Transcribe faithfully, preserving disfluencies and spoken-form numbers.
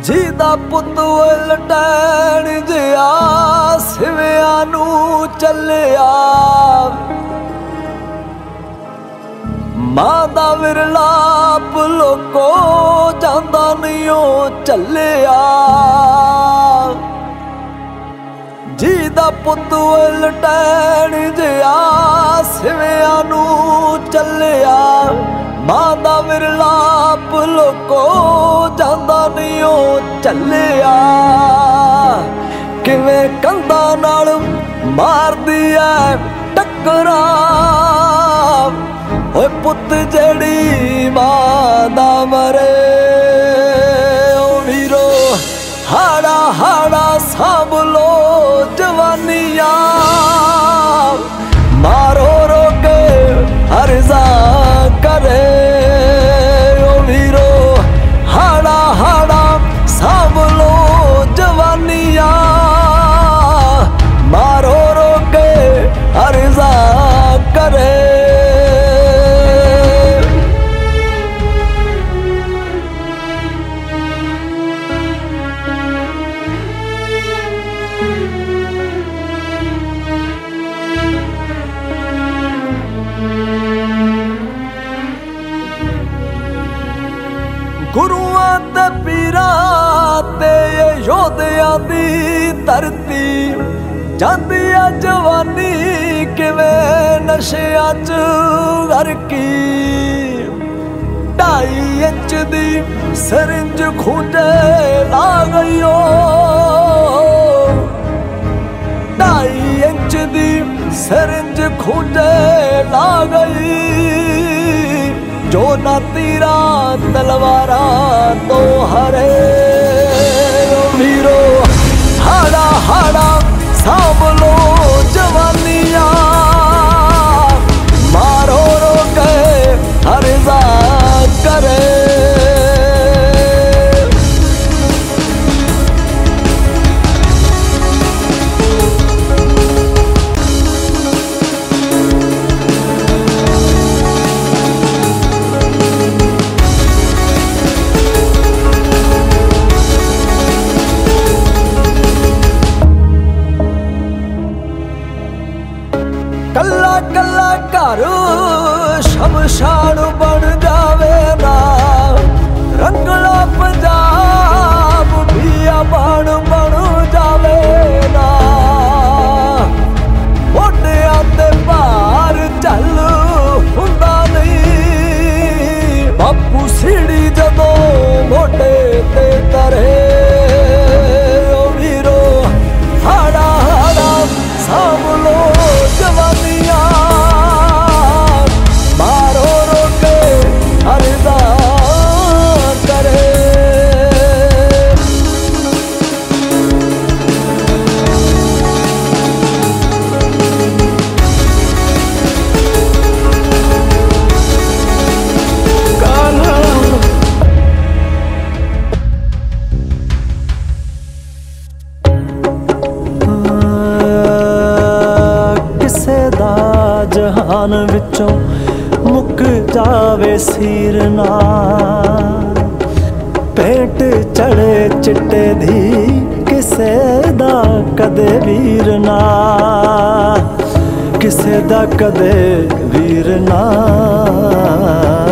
ਜਿਹਦਾ ਪੁੱਤ ਲਟੈਣ ਜਿਆ ਸਿਵਿਆਂ ਨੂੰ ਚੱਲਿਆ, ਮਾਂ ਦਾ ਵਿਰਲਾਪ ਲੋਕੋ ਜਾਂਦਾ ਨਹੀਂ ਉਹ ਚੱਲਿਆ। ਜਿਹਦਾ ਪੁੱਤ ਲਟੈਣ ਜਿਆ ਸਿਵਿਆਂ ਨੂੰ ਚੱਲਿਆ, ਮਾਂ ਦਾ ਵਿਰਲਾਪ ਲੋਕੋ ਜਾਂਦਾ ਨਹੀਂ ਉਹ ਚੱਲਿਆ। ਕਿਵੇਂ ਕੰਧਾਂ ਨਾਲ ਮਾਰਦੀ ਐ ਟੱਕਰਾਂ, ਓਏ ਪੁੱਤ ਜਿਹੜੀ ਮਾਂ ਦਾ ਮਰੇ, ਓ ਵੀਰੋ ਹਾੜਾ ਹਾੜਾ ਸਾਂਭ ਲੋ ਜਵਾਨੀਆਂ, ਮਾਰੋ ਰੋ ਕੇ ਅਰਜ਼ਾ करे। ओ वीरो हाड़ा हाड़ा साँभ लो जवानियाँ, मारो रो के अर्जा करे। गुरुआं ते पीरां ते योधियां दी धरती, जांदी आ जवानी किवें नशियां च गरकी। ढाई इंच दी सरिंज खूंजे ला गई ओ, ढाई इंच दी सरिंज खूंजे ला गई। जो ना तीरा तलवारा तो हरे, ओ वीरो हाड़ा हाड़ा साँभ लो जवानियाँ, मारो रो के अर्जा करे। कल्ला कल्ला घर शमशान बन जावे ना, रंगला पंजाब भी आबान बन जावे ना। मोढियां ते भार चल हुंदा नहीं, बापू सीढ़ी जदों मोढे ते करे। ओ वीरो हाड़ा हाड़ा साँभ लो जवानियाँ, मारो रो के अर्जा करे। जहान विचों मुक जावे सीर ना, पेट चढ़े चिट्टे दी किसे दा कदे वीर ना, किसे दा कदे वीर ना।